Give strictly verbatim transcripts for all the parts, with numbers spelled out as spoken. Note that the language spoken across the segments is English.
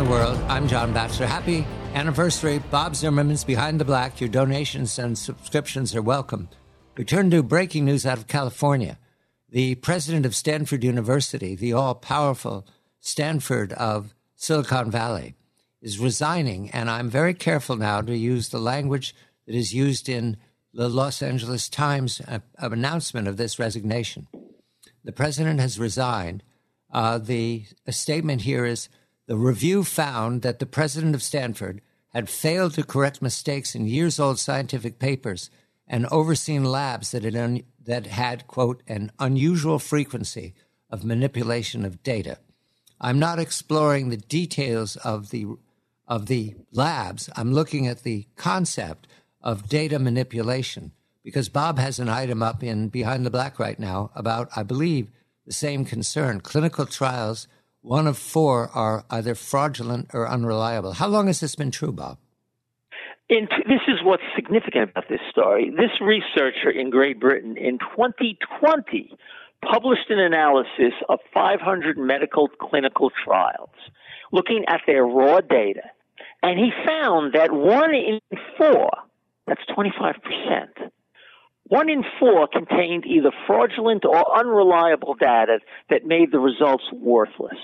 World. I'm John Batchelor. Happy anniversary. Bob Zimmerman's Behind the Black. Your donations and subscriptions are welcome. We turn to breaking news out of California. The president of Stanford University, the all-powerful Stanford of Silicon Valley, is resigning, and I'm very careful now to use the language that is used in the Los Angeles Times uh, announcement of this resignation. The president has resigned. Uh, the statement here is, the review found that the president of Stanford had failed to correct mistakes in years-old scientific papers and overseen labs that had, un- that had, quote, an unusual frequency of manipulation of data. I'm not exploring the details of the of the labs. I'm looking at the concept of data manipulation, because Bob has an item up in Behind the Black right now about, I believe, the same concern. Clinical trials, one of four are either fraudulent or unreliable. How long has this been true, Bob? In, this is what's significant about this story. This researcher in Great Britain in twenty twenty published an analysis of five hundred medical clinical trials looking at their raw data, and he found that one in four, that's twenty-five percent, one in four contained either fraudulent or unreliable data that made the results worthless.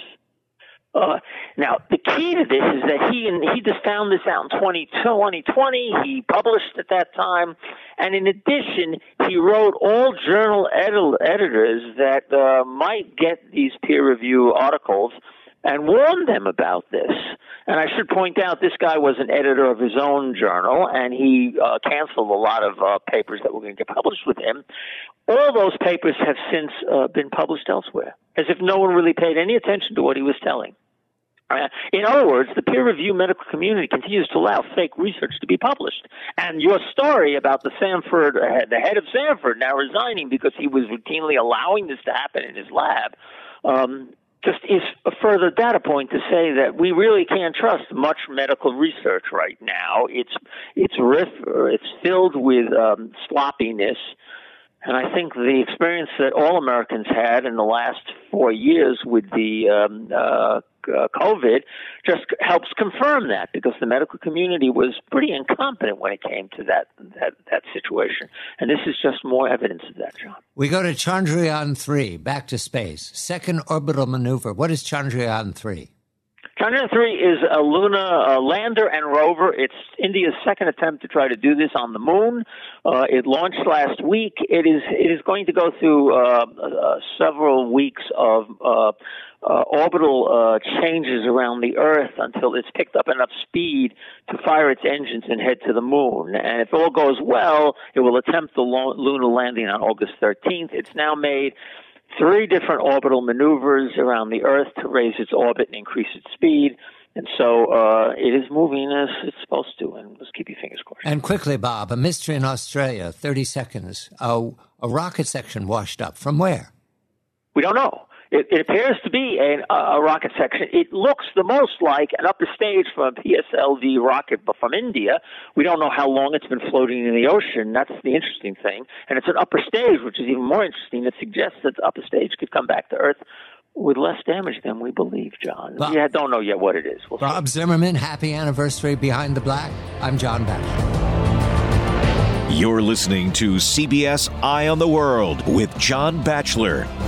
Uh, now, the key to this is that he and he just found this out in twenty twenty. He published at that time, and in addition, he wrote all journal edit- editors that uh, might get these peer review articles and warned them about this. And I should point out, this guy was an editor of his own journal, and he uh, canceled a lot of uh, papers that were going to get published with him. All those papers have since uh, been published elsewhere, as if no one really paid any attention to what he was telling. Uh, in other words, the peer-reviewed medical community continues to allow fake research to be published. And your story about the Stanford, uh, the head of Stanford now resigning because he was routinely allowing this to happen in his lab, um, just is a further data point to say that we really can't trust much medical research right now. It's it's riff, it's filled with um, sloppiness. And I think the experience that all Americans had in the last four years with the um, uh, uh, COVID just helps confirm that, because the medical community was pretty incompetent when it came to that that, that situation. And this is just more evidence of that, John. We go to Chandrayaan three, back to space. Second orbital maneuver. What is Chandrayaan three? Chandrayaan three is a lunar uh, lander and rover. It's India's second attempt to try to do this on the moon. Uh, it launched last week. It is it is going to go through uh, uh, several weeks of uh, uh, orbital uh, changes around the Earth until it's picked up enough speed to fire its engines and head to the moon. And if all goes well, it will attempt the lo- lunar landing on August thirteenth. It's now made three different orbital maneuvers around the Earth to raise its orbit and increase its speed. And so uh, it is moving as it's supposed to, and let's keep your fingers crossed. And quickly, Bob, a mystery in Australia, thirty seconds. Uh, a rocket section washed up. From where? We don't know. It, it appears to be a, a rocket section. It looks the most like an upper stage from a P S L V rocket, but from India. We don't know how long it's been floating in the ocean. That's the interesting thing. And it's an upper stage, which is even more interesting. It suggests that the upper stage could come back to Earth with less damage than we believe, John. Bob, we don't know yet what it is. We'll Bob see. Zimmerman, happy anniversary Behind the Black. I'm John Batchelor. You're listening to C B S Eye on the World with John Batchelor.